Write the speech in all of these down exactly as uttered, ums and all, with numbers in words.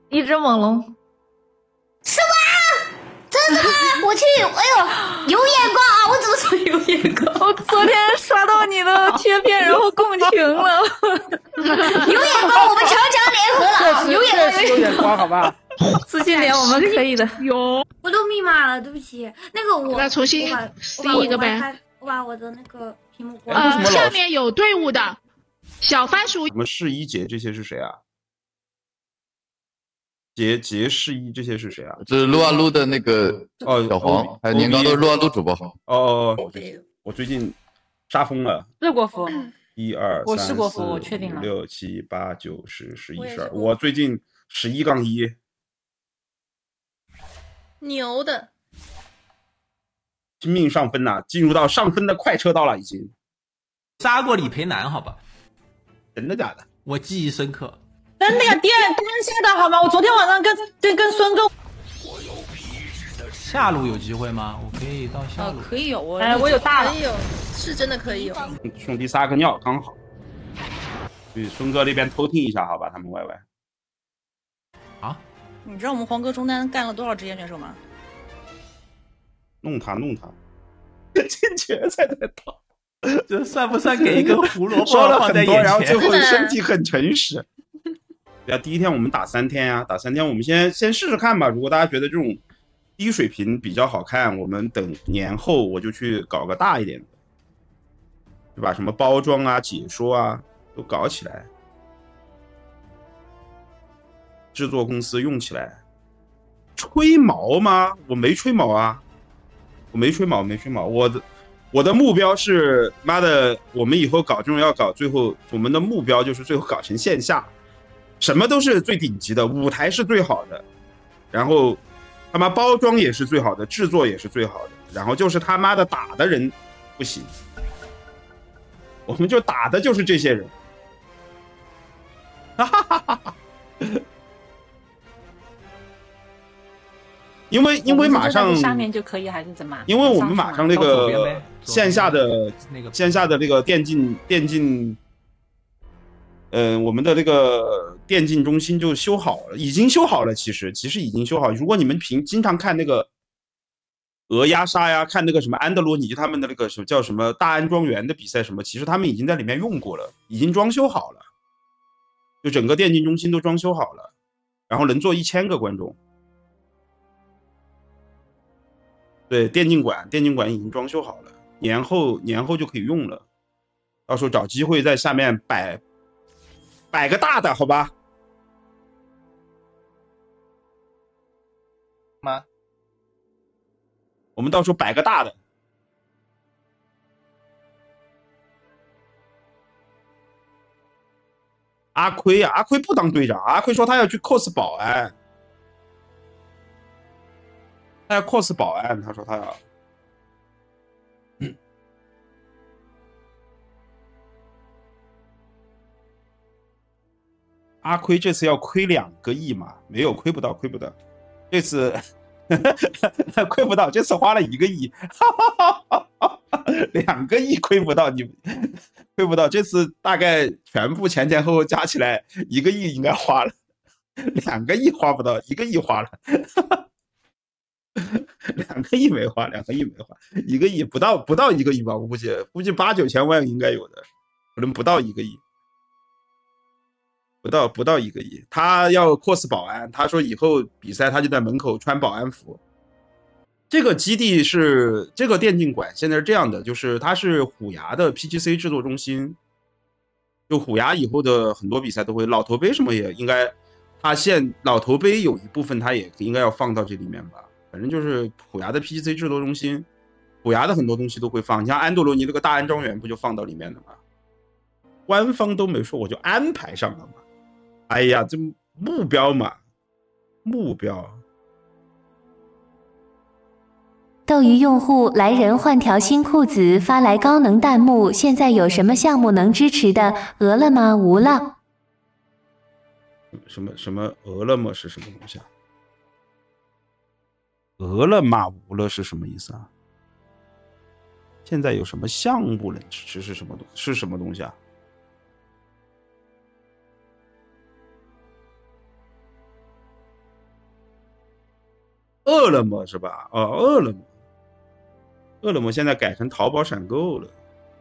一只猛龙。 什么？真的吗？我去，哎呦，有眼光啊！我怎么说有眼光？ 我昨天刷到你的贴片，然后共情了。 有眼光，我们强强联合了。有眼光， 有眼光，好吧？ 自信点，我们可以的。 有， 我漏密码了，对不起。那个我， 那重新第一个呗。 我把我的那个屏幕关了。呃，下面有队伍的小番薯。 什么世一杰这些是谁啊？杰杰世一这些是谁啊？ 这是撸啊撸的那个哦， 小黄，还有年糕都是撸啊撸主播。 哦哦哦，我最近杀疯了。 是国服。 一二我是国服，我确定了。 六七八九十十一十二，我最近十一杠一。 牛的。 拼命上分呐、啊，进入到上分的快车道了，已经。 杀过李培南，好吧？ 真的假的？ 我记忆深刻。 真的呀，颠颠下的好吗？我昨天晚上跟跟跟孙哥。 下路有机会吗？我可以到下路。 哦、可以有我。 哎，我有大了。 可以有，是真的可以有。 兄弟撒个尿刚好。去孙哥那边偷听一下，好吧？他们 Y Y。 啊？ 你知道我们黄哥中单干了多少职业选手吗？ 弄他弄他，进决赛再打。 这算不算给一个胡萝卜说了很多，然后最后啊身体很诚实。对啊，第一天我们打三天呀、啊，打三天我们先先试试看吧。如果大家觉得这种低水平比较好看，我们等年后我就去搞个大一点的，就把什么包装啊、解说啊都搞起来，制作公司用起来。吹毛吗？我没吹毛啊，我没吹毛，没吹毛。我的我的目标是，妈的，我们以后搞这种要搞，最后我们的目标就是最后搞成线下，什么都是最顶级的，舞台是最好的，然后他妈包装也是最好的，制作也是最好的，然后就是他妈的打的人不行，我们就打的就是这些人，哈哈哈哈哈。因为因为马上下面就可以还是怎么？ 因为我们马上那个线下的线下的那个电竞电竞，呃，我们的那个电竞中心就修好了，已经修好了。其实其实已经修好。如果你们平经常看那个鹅鸭杀呀，看那个什么安德罗尼他们的那个什么叫什么大安庄园的比赛什么，其实他们已经在里面用过了，已经装修好了，就整个电竞中心都装修好了，然后能坐一千个观众。对，电竞馆，电竞馆已经装修好了，年后年后就可以用了，到时候找机会在下面摆摆个大的，好吧？ 吗？ 我们到时候摆个大的。阿奎啊，阿奎不当队长，阿奎说他要去 cos 保安。他要 cos 保安，他说他要。阿亏这次要亏两个亿嘛？没有，亏不到，亏不到。这次亏不到，这次花了一个亿，两个亿亏不到，你亏不到。这次大概全部前前后后加起来一个亿应该花了，两个亿花不到，一个亿花了。两个亿没花，两个亿没花，一个亿不到不到一个亿吧，我估计估计八九千万应该有的，可能不到一个亿，不到不到一个亿。他要 cos 保安，他说以后比赛他就在门口穿保安服。这个基地是这个电竞馆，现在是这样的，就是它是虎牙的 P G C 制作中心，就虎牙以后的很多比赛都会，老头杯什么也应该，他现老头杯有一部分他也应该要放到这里面吧。反正就是虎牙的 P G C 制作中心，虎牙的很多东西都会放，你像安多罗尼那个大安庄园不就放到里面的吗？官方都没说，我就安排上了嘛。哎呀，这目标嘛，目标。 斗鱼用户来人换条新裤子发来高能弹幕，现在有什么项目能支持的？俄了吗？无了。 什么什么俄了么是什么东西啊？俄了吗？无了是什么意思啊？现在有什么项目能支持是什么东是什么东西啊？ 饿了么是吧？哦，饿了么，饿了么现在改成淘宝闪购了。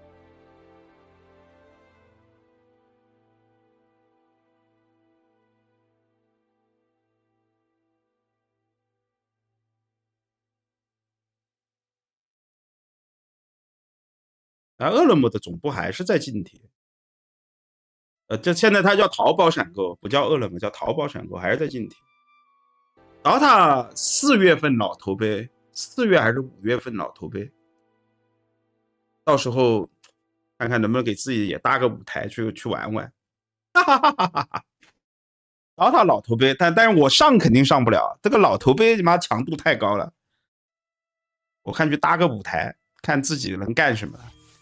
啊，饿了么的总部还是在近铁。呃，这现在它叫淘宝闪购，不叫饿了么，叫淘宝闪购，还是在近铁。然后它四月份老头杯，四月还是五月份老头杯，到时候看看能不能给自己也搭个舞台去去玩玩。哈哈哈哈哈哈！然后它老头杯，但但是我上肯定上不了，这个老头杯他妈强度太高了。我看去搭个舞台，看自己能干什么。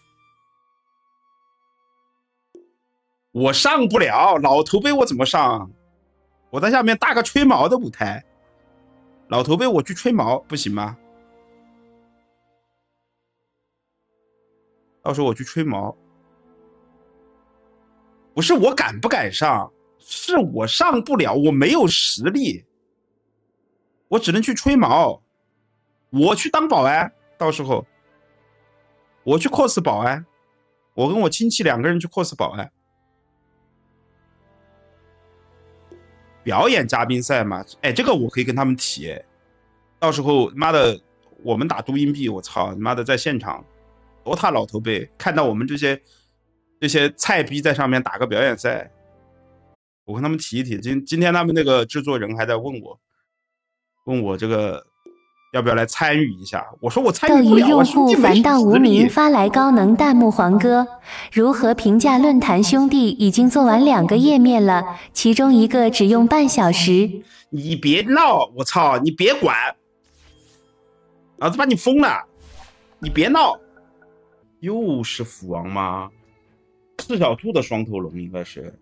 我上不了老头杯，我怎么上？我在下面搭个吹毛的舞台。老头杯我去吹毛不行吗？到时候我去吹毛，不是我敢不敢上，是我上不了，我没有实力，我只能去吹毛。我去当保安，到时候我去 cos 保安，我跟我亲戚两个人去 cos 保安。表演嘉宾赛嘛，哎，这个我可以跟他们提，哎，到时候妈的，我们打杜硬币，我操，妈的在现场，多他老头辈，看到我们这些这些菜逼在上面打个表演赛，我跟他们提一提。今今天他们那个制作人还在问我，问我这个要不要来参与一下？我说我参与不了， 斗鱼用我兄弟户烦到无没实力名发来高能弹幕黄哥，如何评价论坛兄弟已经做完两个页面了，其中一个只用半小时。 你别闹，我操，你别管，老子把你封了，你别闹。又是斧王吗？赤小兔的双头龙应该是。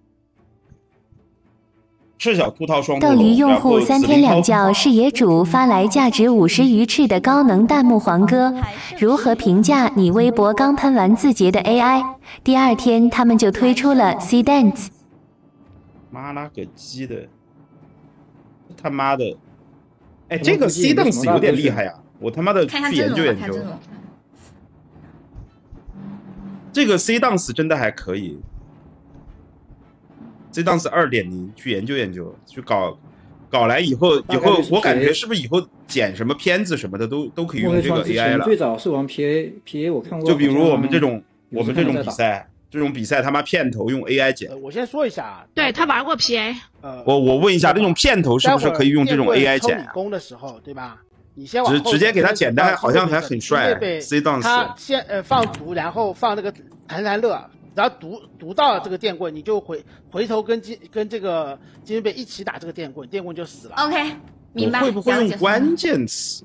赤小兔套双头龙。 斗鱼用户三天两觉视野主发来价值五十鱼翅的高能弹幕黄哥，如何评价你微博刚喷完字节的 A I？ 第二天他们就推出了 C Dance。 妈拉个鸡的！他妈的！哎，这个 C Dance 有点厉害呀！我他妈的去研究研究。这个 C Dance 真的还可以。C Dance 二点零去研究研究，去搞搞来以后，以后我感觉是不是以后剪什么片子什么的都都可以用这个 A I 了？ 最早是玩 P A P A， 我看过。 就比如我们这种我们这种比赛，这种比赛他妈片头用 A I 剪。 我先说一下， 对他玩过 P A。 呃， 我我问一下，这种片头是不是可以用这种 A I 剪？ 抽理工的时候，对吧？你先往直直接给他剪的，好像还很帅。C Dance 他先呃放毒，然后放那个弹弹乐。然后读读到这个电棍，你就回回头跟金跟这个金鱼贝一起打这个电棍，电棍就死了。 OK， 明白。 我会不会用关键词？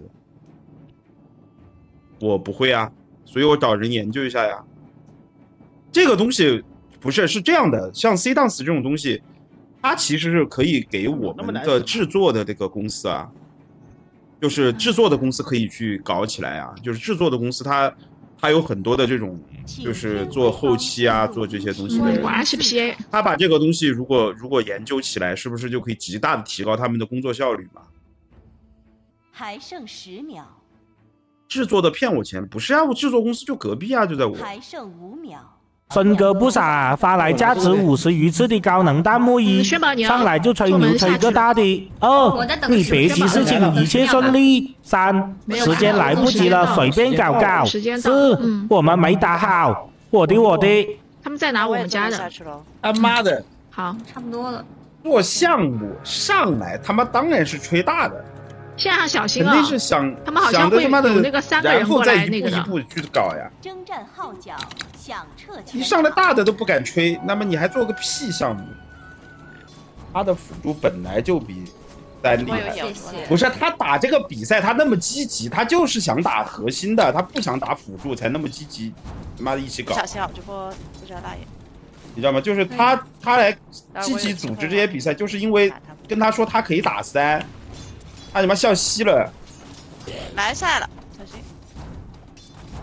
我不会啊，所以我找人研究一下呀。这个东西不是是这样的，像 C Dance 这种东西，它其实是可以给我们的制作的这个公司啊，就是制作的公司可以去搞起来啊，就是制作的公司它。他有很多的这种，就是做后期啊，做这些东西的人。 果然是 P A。 他把这个东西如果如果研究起来，是不是就可以极大的提高他们的工作效率嘛？ 还剩十秒。 制作的骗我钱，不是啊，我制作公司就隔壁啊，就在我。 还剩五秒。 森哥不傻，发来价值五十鱼翅的高能弹幕一，上来就吹牛吹个大的。二，你别急事情，一切顺利。三，时间来不及了，随便搞搞。四，我们没打好，我的我的。 他们在拿我们家的。 他妈的。 好， 差不多了。 做项目上来，他妈当然是吹大的。 现在要小心了， 肯定是想他们好像会有那个三个人过来那个的， 然后再一步一步去搞呀。 征战号角，响彻全场。 你上来大的都不敢吹，那么你还做个屁项目？他的辅助本来就比丹厉害，不是他打这个比赛他那么积极，他就是想打核心的，他不想打辅助才那么积极，他妈的一起搞。 小心啊，直播不知道大爷。 你知道吗？就是他他来积极组织这些比赛，就是因为跟他说他可以打三。他他妈笑嘻了， 来赛了，小心！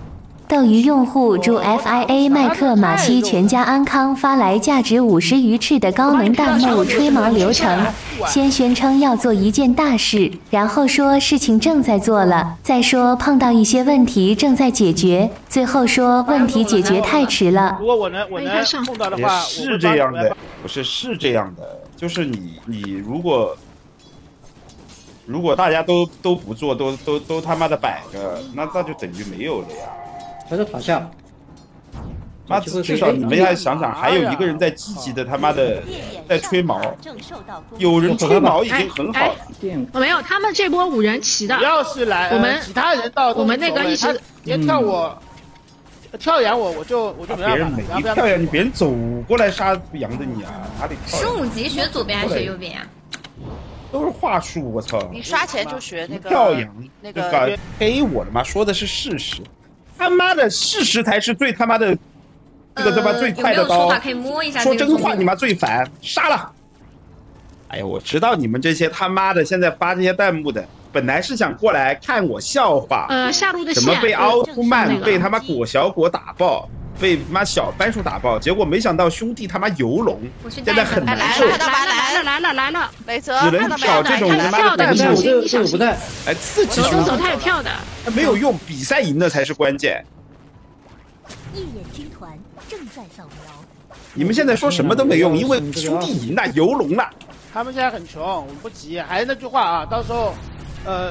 斗鱼用户祝 F I A 麦克马西全家安康发来价值五十鱼翅的高能弹幕吹毛流程，先宣称要做一件大事，然后说事情正在做了，再说碰到一些问题正在解决，最后说问题解决太迟了。 如果我能我能碰到的话， 是这样的，不是是这样的，就是你你如果。如果大家都都不做，都都都他妈的摆着，那那就等于没有了呀。 还是塔下， 那至少你们要想想，还有一个人在积极的他妈的在吹毛，有人吹毛已经很好了。 我没有，他们这波五人齐的， 主要是来我们其他人到我们那个一直别跳我，跳扬我我就我就没办法。 别人没跳扬你，别人走过来杀扬的你啊，哪里跳？ 十五级学左边还是学右边啊？ 都是话术，我操！ 你刷钱就学那个跳扬， 那个黑我了吗？说的是事实，他妈的事实才是最他妈的这个他妈最快的刀。 有没有说法可以摸一下？ 说真话你妈最烦，杀了！哎呀，我知道你们这些他妈的现在发这些弹幕的，本来是想过来看我笑话， 呃，下路的什么被奥特曼被他妈果小果打爆。被妈小番薯打爆，结果没想到兄弟他妈游龙，现在很难受。 来了来了来了来了， 雷泽只能找这种他妈的弹幕， 这这我不在， 哎，刺激兄弟，他有跳的， 没有用，比赛赢的才是关键。 一眼军团正在扫描。 你们现在说什么都没用，因为兄弟赢了，游龙了。 他们现在很穷，我们不急。还是那句话啊，到时候，呃。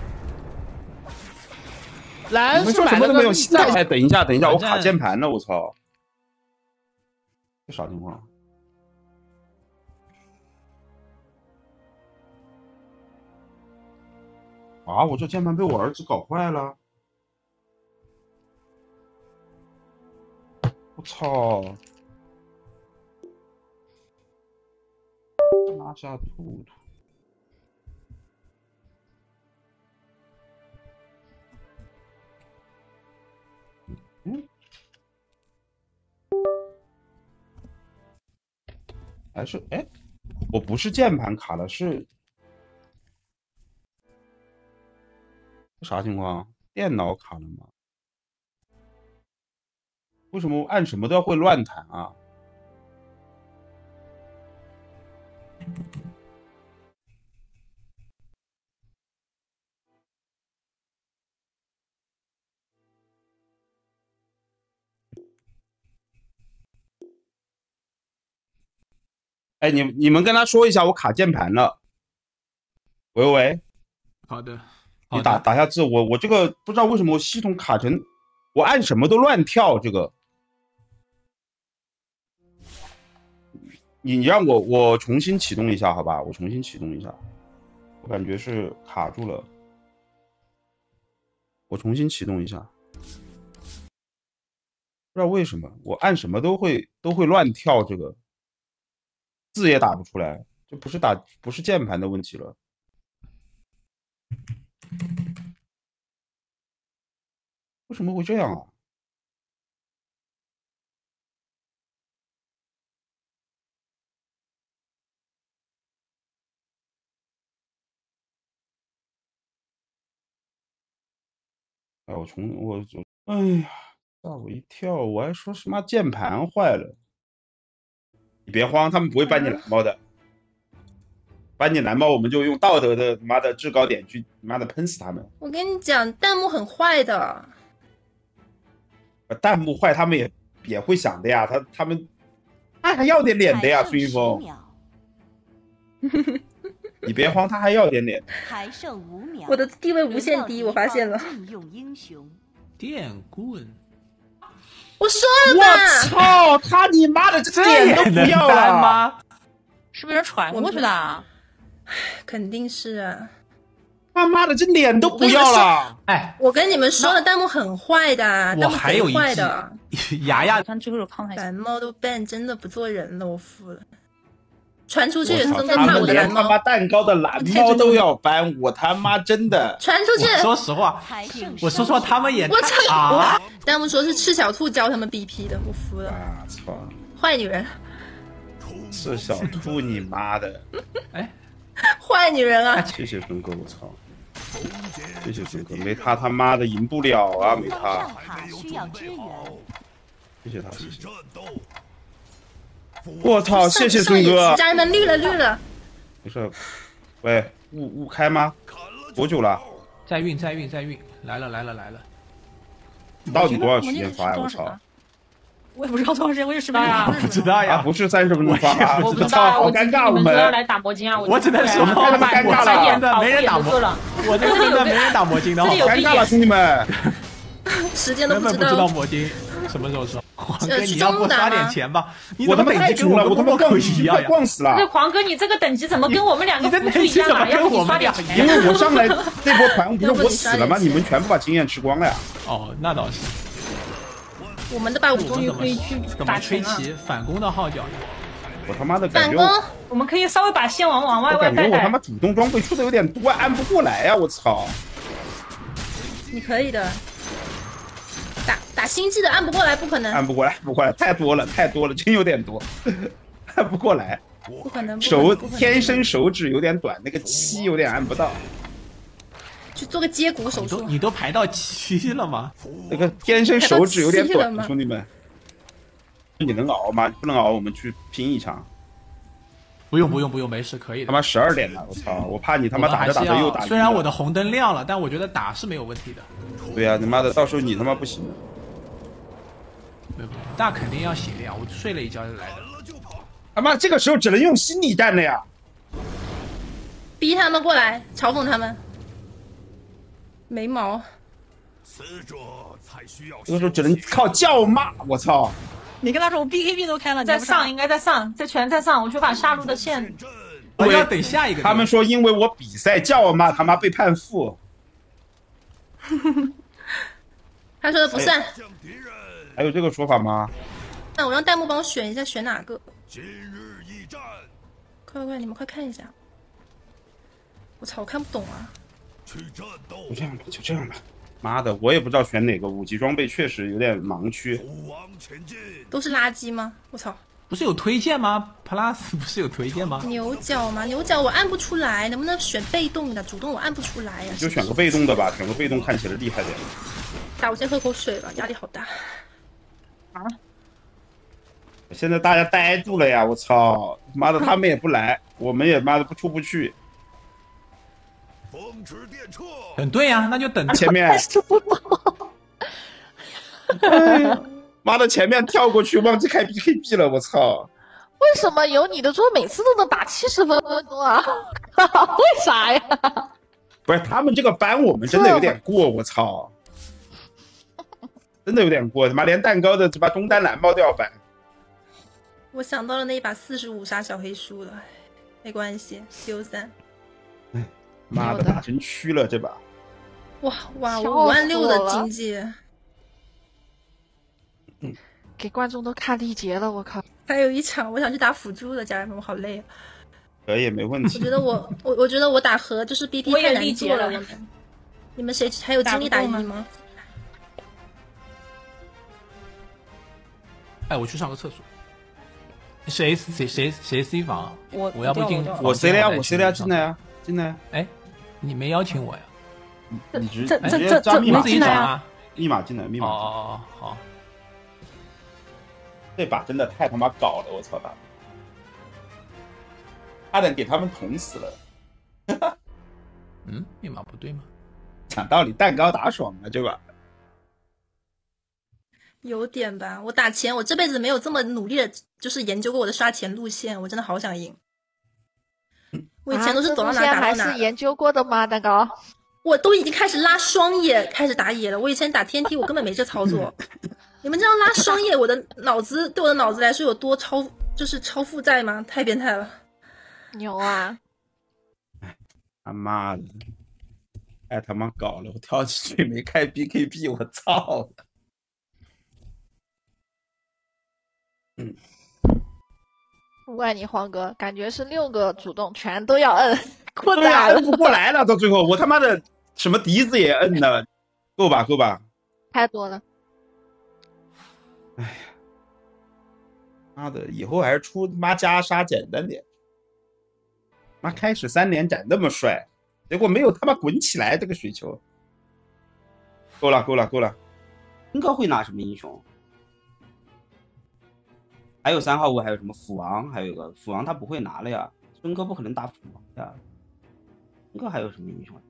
你们说什么都没有。哎，等一下，等一下，我卡键盘了，我操！这啥情况？啊！我这键盘被我儿子搞坏了！我操！拿下兔兔。嗯，还是哎，我不是键盘卡了，是啥情况？电脑卡了吗？为什么我按什么都要会乱弹啊？哎，你你们跟他说一下，我卡键盘了。喂喂， 好的， 你打打下字，我我这个不知道为什么我系统卡成，我按什么都乱跳。这个，你你让我我重新启动一下，好吧？我重新启动一下，我感觉是卡住了，我重新启动一下，不知道为什么我按什么都会都会乱跳这个。字也打不出来，这不是打不是键盘的问题了。为什么会这样啊？哎，我从我哎呀，吓我一跳！我还说什么键盘坏了。你别慌，他们不会搬你蓝猫的。搬你蓝猫，我们就用道德的妈的制高点去妈的喷死他们。 我跟你讲，弹幕很坏的。 弹幕坏，他们也也会想的呀。他他们他还要点脸的呀，孙一峰。你别慌，他还要点脸。 还剩五秒。 我的地位无限低，我发现了。 用英雄。 电棍。 我说了吧！ 我操，他你妈的这脸都不要了吗？ 是不是传过去的啊？肯定是啊！ 他妈的这脸都不要了！ 哎， 我跟你们说了，弹幕很坏的， 我还有一坏的。 牙牙， 看这个抗台蓝猫都 ban 真的不做人了，我服了。传出去，森哥他怕我的蓝猫， 他妈蛋糕的蓝猫都要搬，我他妈真的传出去。 说实话，我说实话，他们也我操啊！ 弹幕说是赤小兔教他们 B P 的，我服了。 啊操！ 坏女人， 赤小兔你妈的！ 哎， 坏女人啊！ 谢谢峰哥，我操！ 谢谢孙哥，没他他妈的赢不了啊，没他。 需要支援。 谢谢他，谢谢。我操，谢谢孙哥。 家人们绿了绿了。 没事。喂，雾雾开吗？多久了？ 在运在运在运，来了来了来了。 到底多少时间发呀？我操！ 我也不知道多长时间，我也是不知道。 不知道呀， 不是三十分钟发啊！ 我不知道， 好尴尬，我们来打魔晶啊！ 我只能说， 太尴尬了， 真的没人打魔，我这个真的没人打魔晶的， 尴尬了，兄弟们。 时间都根本不知道魔晶什么时候上。黄哥，你要不刷点钱吧？ 我他妈太穷了，我他妈逛一样， 逛死了。 这黄哥，你这个等级怎么跟我们两个辅助一样啊？要不你刷点钱？ 因为我上来这波团，不是我死了吗？你们全部把经验吃光了呀！ 哦，那倒是。 我们的吧，我们终于可以去打吹起反攻的号角。 我他妈的感觉， 反攻， 我们可以稍微把线往往外外带带。 我感觉我他妈主动装备出的有点多，按不过来呀！我操！ 你可以的，打打星际的按不过来，不可能。 按不过来，不过来，太多了，太多了，真有点多，按不过来。 不可能， 手天生手指有点短，那个七有点按不到。 去做个接骨手术。 你都排到七了吗？ 那个天生手指有点短，兄弟们，你能熬吗？不能熬，我们去拼一场。 不用不用不用，没事，可以的。 他妈十二点了，我操！我怕你他妈打着打着又打。 虽然我的红灯亮了，但我觉得打是没有问题的。 对呀、啊，你妈的，到时候你他妈不行。 那肯定要醒的呀，我睡了一觉就来的。 他妈这个时候只能用心理战了呀！ 逼他们过来，嘲讽他们。没毛， 这个时候只能靠叫骂，我操！ 你跟他说我 B K B 都开了，在上应该在上，这全在上，我去把下路的线。 我要等下一个。 他们说因为我比赛叫骂，他妈被判负。 他说的不算。 还有这个说法吗？ 那我让弹幕帮我选一下，选哪个？快快快，你们快看一下。我操，我看不懂啊。 就这样吧，就这样吧。妈的，我也不知道选哪个，五级装备确实有点盲区。 都是垃圾吗？我操！ 不是有推荐吗 ？Plus 不是有推荐吗？ 牛角吗？牛角我按不出来，能不能选被动的？主动我按不出来呀、啊。 就选个被动的吧，选个被动看起来厉害点。 打，我先喝口水吧，压力好大。 啊！ 现在大家呆住了呀！我操！妈的，他们也不来，我们也妈的不出不去。 很对呀、啊，那就等前面。妈的，前面跳过去忘记开 B K B 了，我操！ 为什么有你的桌每次都能打七十分钟啊？为啥呀？ 不是他们这个班，我们真的有点过，我操！真的有点过，他妈连蛋糕的他妈中单蓝帽都要板。 我想到了那一把四十五杀小黑输了，没关系 ，Q 三。 哎，妈的，打成区了这把。 哇哇，我五万六的经济。 嗯，给观众都看力竭了，我靠！ 还有一场，我想去打辅助的，家人们，我好累啊。 可以，没问题。 我觉得我我我觉得我打和就是 B P 太难做了。我们，你们谁还有精力打 E 吗？ 哎，我去上个厕所。谁谁谁谁 C 房？ 我我要不进， 我 C 了呀，我 C 了呀，进来呀，进来。 哎，你没邀请我呀？ 你直这直接加密码进来啊！ 密码进来，密码。 哦哦好。 这把真的太他妈搞了，我操他！差点给他们捅死了。 嗯，密码不对吗？ 讲道理，蛋糕打爽了，对吧？ 有点吧，我打钱，我这辈子没有这么努力的，就是研究过我的刷钱路线，我真的好想赢。我以前都是走到哪打到哪。 还是研究过的吗？蛋糕， 我都已经开始拉双野，开始打野了。我以前打天梯，我根本没这操作。你们知道拉双野，我的脑子对我的脑子来说有多超，就是超负债吗？太变态了。 牛啊！ 他妈的，太他妈搞了！我跳进去没开 B K B， 我操！ 嗯，不怪你黄哥，感觉是六个主动全都要摁，困难了， 摁不过来了。到最后，我他妈的什么笛子也摁了，够吧，够吧？ 太多了。 哎呀，妈的，以后还是出妈加杀简单点。妈开始三连斩那么帅， 结果没有他妈滚起来这个水球。够了，够了，够了。 孙哥会拿什么英雄？还有三号位，还有什么斧王？还有一个斧王他不会拿了呀，孙哥不可能打斧王呀。孙哥还有什么英雄？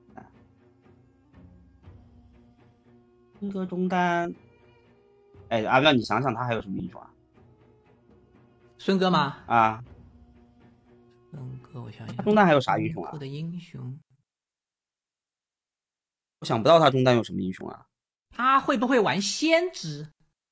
孙哥中单，哎，阿彪，你想想他还有什么英雄啊？ 孙哥吗？ 啊， 孙哥，我想想， 他中单还有啥英雄啊？ 的英雄， 我想不到他中单有什么英雄啊？ 他会不会玩先知？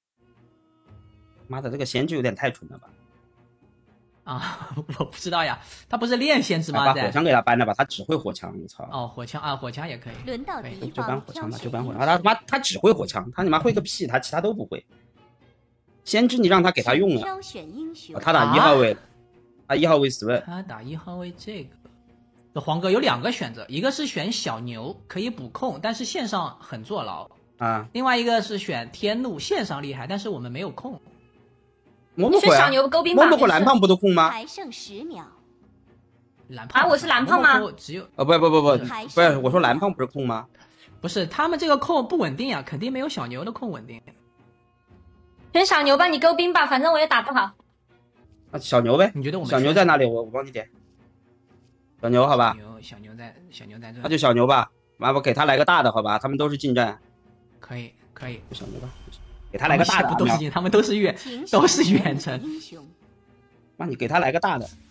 妈的，这个先知有点太蠢了吧？ 啊，我不知道呀，他不是练先知吗？ 把火枪给他搬了吧，他只会火枪，我操！ 哦，火枪啊，火枪也可以。 轮到敌就搬火枪吧，就搬火枪。 他他妈他只会火枪，他你妈会个屁，他其他都不会。先知你让他给他用了， 挑选英雄、 哦、他打一号位，啊、他一号位死位。 他打一号位这个，这黄哥有两个选择，一个是选小牛可以补控，但是线上很坐牢啊； 另外一个是选天怒，线上厉害，但是我们没有控。 摸摸火呀，摸摸火蓝胖不都控吗？ 还剩十秒。 蓝胖啊，我是蓝胖吗？ 只有哦，不不不不，不是，我说蓝胖不是控吗？ 不是，他们这个控不稳定啊，肯定没有小牛的控稳定。 选小牛吧，你勾兵吧，反正我也打不好。 啊，小牛呗。 你觉得我们小牛在哪里？我我帮你点。小牛好吧。 小牛，小牛在，小牛在这。 那就小牛吧，完我给他来个大的，好吧？他们都是近战。 可以，可以。 小牛吧。给他来个大的， 不都是他们都是远，都是远程。 那你给他来个大的，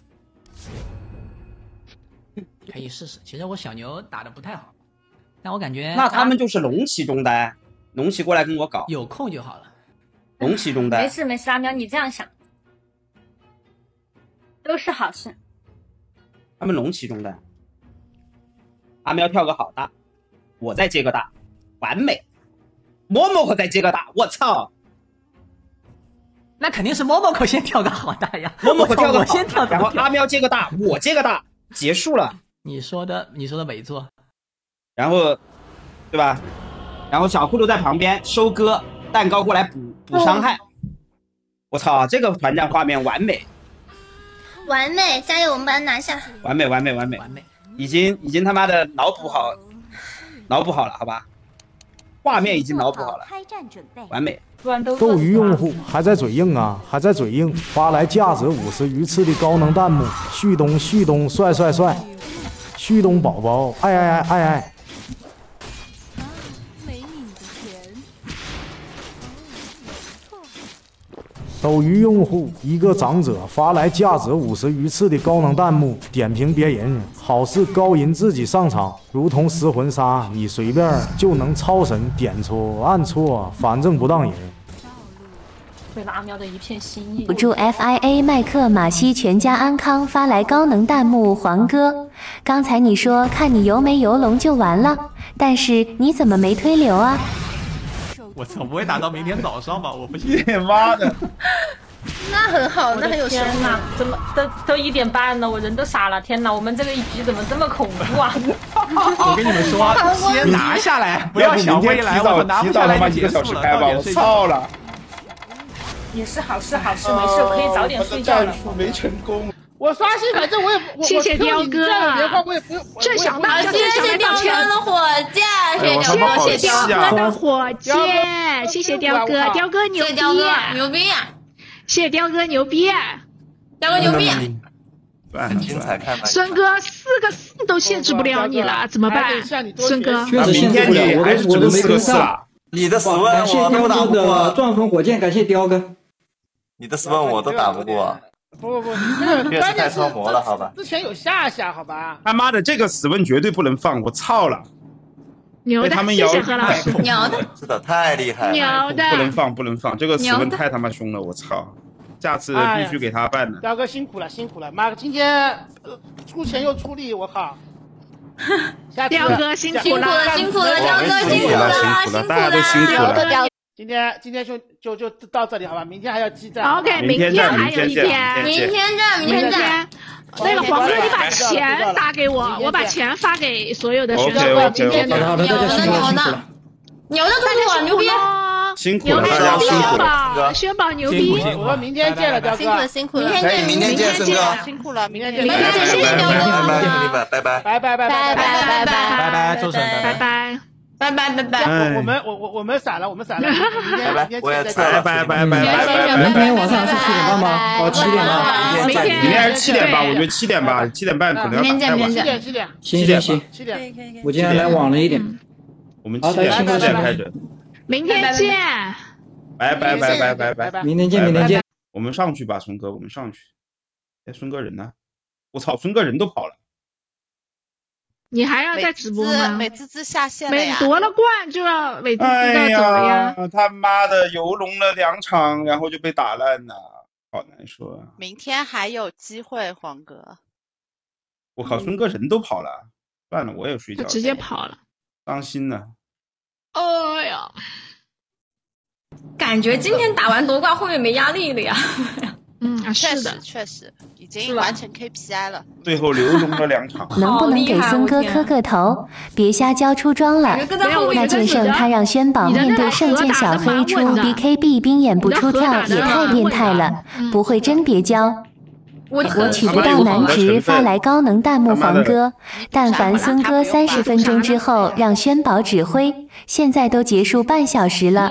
可以试试。其实我小牛打的不太好，但我感觉那他们就是龙骑中单，龙骑过来跟我搞， 有空就好了。 龙骑中单， 没事没事，阿喵你这样想，都是好事。 他们龙骑中单，阿喵跳个好大，我再接个大，完美。摸摸口再接个大，我操！ 那肯定是摸摸口先跳个好大呀， 摸摸口跳个好， 先跳， 然后阿喵接个大，我接个大，结束了。 你说的，你说的没错。 然后，对吧？然后小骷髅在旁边收割，蛋糕过来补补伤害。我操，这个团战画面完美， 完美！加油，我们把它拿下！ 完美，完美，完美， 完美！ 已经已经他妈的脑补好，脑补好了，好吧？画面已经脑补好了，完美。 斗鱼用户还在嘴硬啊，还在嘴硬，发来价值五十鱼翅的高能弹幕，旭东旭东帅帅帅，旭东宝宝爱爱爱爱爱。斗鱼用户一个长者发来价值五十鱼翅的高能弹幕，点评别人好似高银自己上场，如同失魂杀，你随便就能超神，点错按错，反正不当人。 为了阿喵的一片心意。 祝 F I A 麦克马西全家安康发来高能弹幕，黄哥，刚才你说看你游没游龙就完了，但是你怎么没推流啊？ 我操，不会打到明天早上吧？我不信！ 妈的， 那很好，那很有天哪！怎么都都一点半了，我人都傻了！天哪，我们这个一局怎么这么恐怖啊？ 我跟你们说，先拿下来，不要想未来，我们拿不下来就结束了。 我操了！ 也是好事，好事，没事，我可以早点睡觉了。 战术没成功。 我刷新，反正我也我谢谢雕哥， 我也不用。 正想到， 谢谢雕哥的火箭，谢谢雕哥， 谢谢雕哥的火箭，谢谢雕哥，雕哥牛逼， 牛逼， 谢谢雕哥牛逼， 雕哥牛逼。 很精彩，看孙哥四个四都限制不了你了，怎么办？孙哥， 确实限制不了，我的我的没跟上。 你的十问感谢雕哥的钻风火箭，感谢雕哥。 你的十问我都打不过。 不不不，那个关键是太超模了，好吧？ 之前有下下，好吧？ 他妈的，这个死问绝对不能放，我操了！ 牛的， 他们谢谢何老师。 牛的， 是的，太厉害了。 牛的， 不能放，不能放，这个死问太他妈凶了，我操！下次必须给他办的。 雕哥辛苦了，辛苦了，妈，今天呃出钱又出力，我靠！ 雕哥辛苦了，辛苦了，雕哥辛苦了，辛苦了， 大家都辛苦了。 今天今天就就就到这里好吧，明天还要激战。 OK， 明天还有一天， 明天战，明天战。 那个黄哥，你把钱打给我，我把钱发给所有的选手。今天的牛的牛的牛的兔兔牛逼！ 辛苦了，大家辛苦了。 轩宝牛逼！ 我们明天见了，彪哥。 辛苦了，辛苦了。 明天见， 明天见，森哥。 辛苦了，明天见。 明天见，谢谢彪哥。 拜拜， 拜拜，拜拜， 拜拜，拜拜， 拜拜，周神， 拜拜。 拜拜拜拜， 我们我我我们散了，我们散了， 拜拜，我也撤了，拜拜拜拜。 明天晚上是七点半吗？哦，七点半。 明天明天还是七点吧，我觉得七点吧，七点半可能要明天见，明天见，七点， 行行行， 七点， 我今天来晚了一点。 我们七点七点开始。 明天见。 拜拜拜拜拜拜拜。 明天见，明天见。 我们上去吧，孙哥，我们上去。哎，孙哥人呢？我操，孙哥人都跑了。 你还要在直播吗？ 美滋滋下线了呀！ 夺了冠就要美滋滋的走了呀！ 哎呀，他妈的游龙了两场，然后就被打烂了，好难受啊！ 明天还有机会，黄哥。 我靠，孙哥人都跑了，算了，我也睡觉。 直接跑了， 伤心呢。 哎呀， 感觉今天打完夺冠后面没压力了呀。 嗯啊， 确是的， 实确实已经完成 K P I 了。 最后刘龙了两场， 能不能给孙哥磕个头？别瞎交出装了。那剑圣他让轩宝面对圣剑小黑出 B K B 冰眼不出跳，也太变态了。不会真别交。我取不到男值发来高能弹幕黄哥，但凡孙哥三十分钟之后让轩宝指挥，现在都结束半小时了。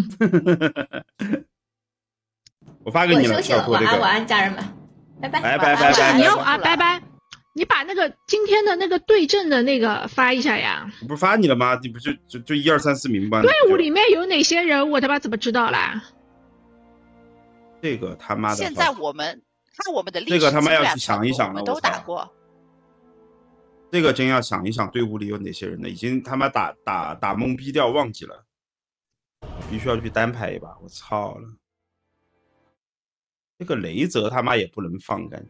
我发给你了， 我休息了，晚安晚安，家人们，拜拜拜拜拜拜。 你要啊，拜拜。你把那个今天的那个对阵的那个发一下呀。 我不是发你了吗？你不就就就一二三四名吗？ 队伍里面有哪些人？我他妈怎么知道啦？ 这个他妈的！ 现在我们看我们的历史， 这个他妈要去想一想了。 我们都打过。 这个真要想一想，队伍里有哪些人呢？已经他妈打打打懵逼掉，忘记了。必须要去单排一把，我操了！这个雷泽他妈也不能放，感觉。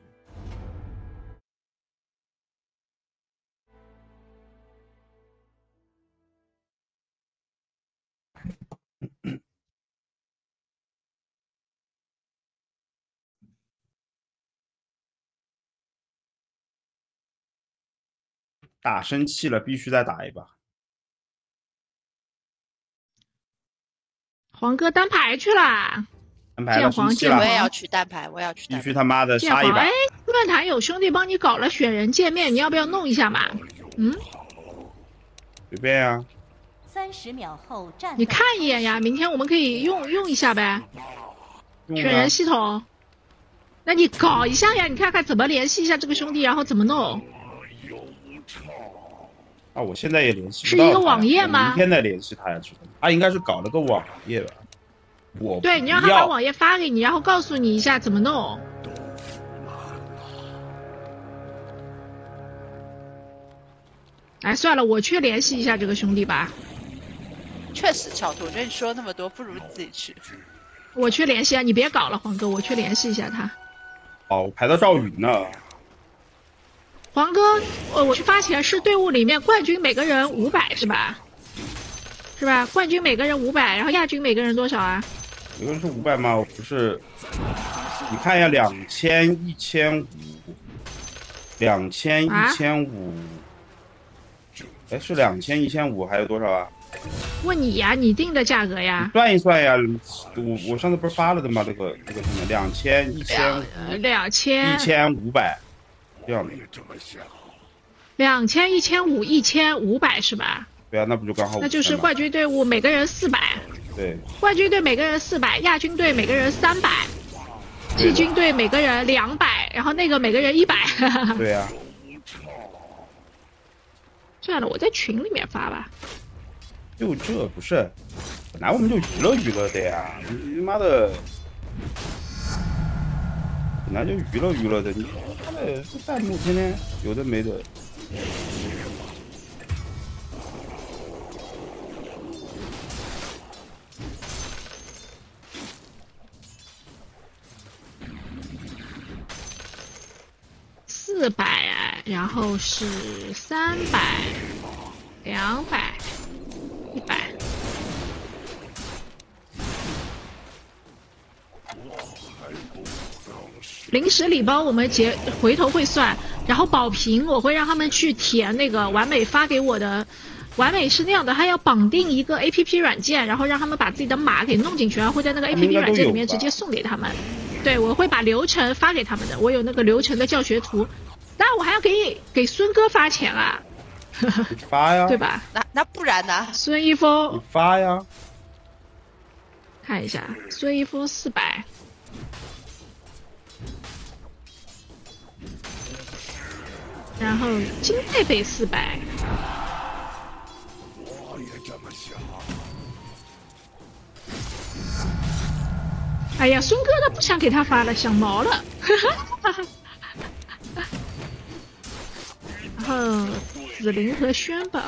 打生气了，必须再打一把。 黄哥单排去了。 见黄见黄，我也要去单排，我也要去单排。 必须他妈的杀一把！ 哎，论坛有兄弟帮你搞了选人界面，你要不要弄一下嘛？嗯， 随便呀。 三十秒后战。 你看一眼呀，明天我们可以用用一下呗。选人系统，那你搞一下呀，你看看怎么联系一下这个兄弟，然后怎么弄。 啊，我现在也联系不到他。 是一个网页吗？ 明天再联系他呀，他应该是搞了个网页吧。我对，你让他把网页发给你，然后告诉你一下怎么弄。哎，算了，我去联系一下这个兄弟吧。 确实，小图，我觉得你说那么多，不如自己去。 我去联系啊，你别搞了，黄哥，我去联系一下他。 哦，我排到赵云了。 黄哥，我我去发钱是队伍里面冠军每个人五百是吧？是吧？冠军每个人五百，然后亚军每个人多少啊？ 有人是五百吗？我不是，你看一下，两千一千五，两千一千五，哎，是两千一千五还有多少啊？ 问你呀，你定的价格呀？ 算一算呀，我我上次不是发了的吗？这个这个什么，两千一千两千一千五百，这样的。 两千一千五一千五百是吧？ 对啊，那不就刚好？ 那就是冠军队伍每个人四百。 对， 冠军队每个人四百，亚军队每个人三百，季军队每个人两百，然后那个每个人一百。 对呀、啊。 算了，我在群里面发吧。 就这不是，本来我们就娱乐娱乐的呀，你妈的，本来就娱乐娱乐的，你妈的这弹幕天天有的没的。 四百，然后是三百、两百、一百。临时礼包我们结回头会算，然后保平我会让他们去填那个完美发给我的完美是那样的，他要绑定一个 A P P 软件，然后让他们把自己的码给弄进去，然后会在那个 A P P 软件里面直接送给他们。对，我会把流程发给他们的，我有那个流程的教学图。当然我还要给给孙哥发钱啊， 你发呀， 对吧？ 那那不然呢？ 孙一峰， 你发呀。 看一下，孙一峰四百。然后金佩佩四百，我也这么想。哎呀，孙哥都不想给他发了，想毛了。然后紫菱和轩宝，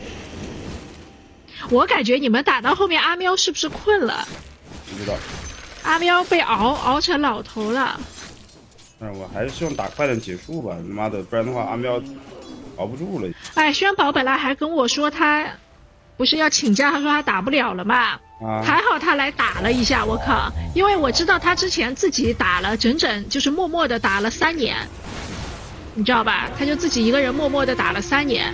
我感觉你们打到后面，阿喵是不是困了？ 不知道。 阿喵被熬熬成老头了。 但是我还是希望打快点结束吧，他妈的，不然的话阿喵熬不住了。 哎，轩宝本来还跟我说他不是要请假，他说他打不了了嘛。啊、还好他来打了一下，我靠！因为我知道他之前自己打了整整就是默默的打了三年，你知道吧？他就自己一个人默默的打了三年，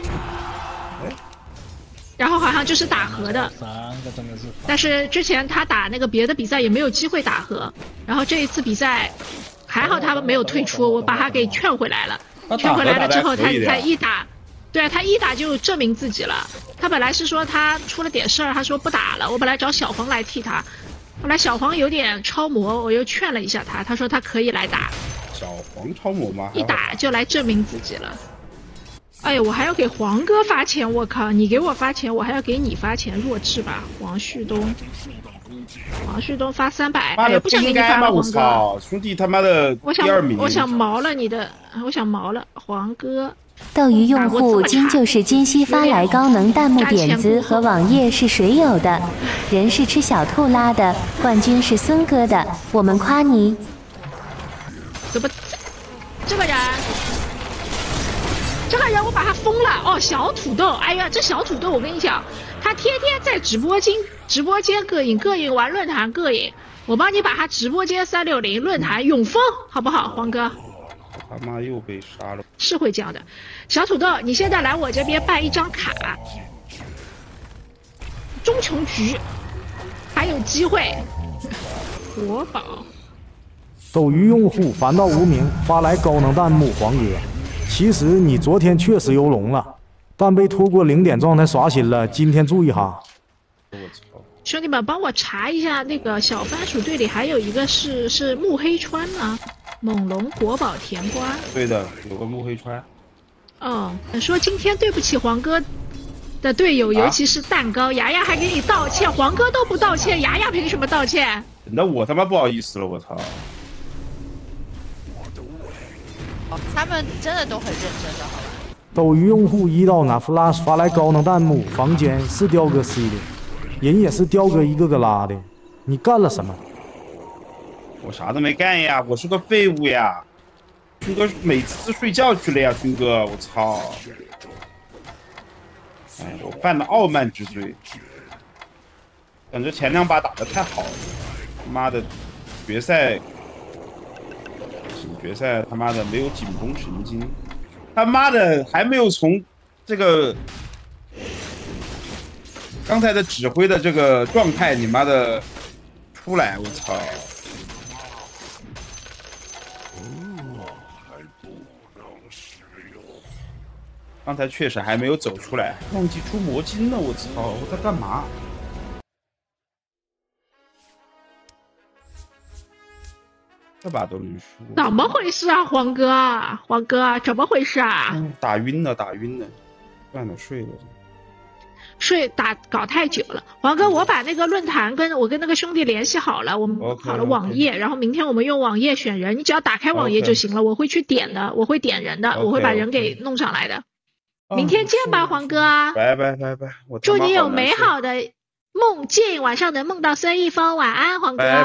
然后好像就是打和的。但是之前他打那个别的比赛也没有机会打和，然后这一次比赛还好他没有退出，我把他给劝回来了。劝回来了之后，他他一打。对啊，他一打就证明自己了。他本来是说他出了点事儿，他说不打了。我本来找小黄来替他，后来小黄有点超模，我又劝了一下他，他说他可以来打。 小黄超模吗？ 一打就来证明自己了。哎呀，我还要给黄哥发钱，我靠！你给我发钱，我还要给你发钱，弱智吧？黄旭东，黄旭东发三百，哎呀，不想给你发了，黄哥。 兄弟他妈的第二名， 我想毛了你的，我想毛了，黄哥。 斗鱼用户金就是金熙发来高能弹幕点子和网页是谁有的？人是吃小兔拉的，冠军是孙哥的，我们夸你。 怎么这个人？这个人我把他封了哦，小土豆，哎呀，这小土豆我跟你讲，他天天在直播间直播间膈应膈应，玩论坛膈应，我帮你把他直播间三六零论坛永封，好不好，黄哥？ 他妈又被杀了， 是会这样的。小土豆，你现在来我这边办一张卡，中穷局还有机会。国宝。 斗鱼用户烦恼无名发来高能弹幕，黄哥，其实你昨天确实游龙了，但被拖过零点状态刷新了，今天注意哈。 我操！ 兄弟们，帮我查一下，那个小番薯队里还有一个是是木黑川吗？猛龙、国宝、甜瓜。 对的，有个木黑川。 哦，说今天对不起黄哥的队友，尤其是蛋糕，啊、牙牙还给你道歉，黄哥都不道歉，牙牙凭什么道歉？ 那我他妈不好意思了，我操！ 哦，他们真的都很认真的，好吧？ 斗鱼用户一到拿 flash 发来高能弹幕，房间是雕哥 C 的，人也是雕哥一个个拉的，你干了什么？ 我啥都没干呀，我是个废物呀！军哥每次睡觉去了呀，军哥，我操！哎，我犯了傲慢之罪。感觉前两把打得太好了，妈的，决赛，决赛他妈的没有紧绷神经，他妈的还没有从这个刚才的指挥的这个状态，你妈的出来，我操！刚才确实还没有走出来，忘记出魔晶了，我操！我在干嘛？这把都能输？ 怎么回事啊，黄哥？黄哥，怎么回事啊？ 嗯、打晕了，打晕了，算了，睡了。 睡打搞太久了，黄哥，我把那个论坛跟我跟那个兄弟联系好了，我们好了网页， okay, okay. 然后明天我们用网页选人，你只要打开网页就行了， okay. 我会去点的，我会点人的， okay, 我会把人给弄上来的。Okay. 明天见吧，黄哥。 拜拜拜拜，我祝你有美好的梦境，晚上能梦到孙一峰，晚安，黄哥。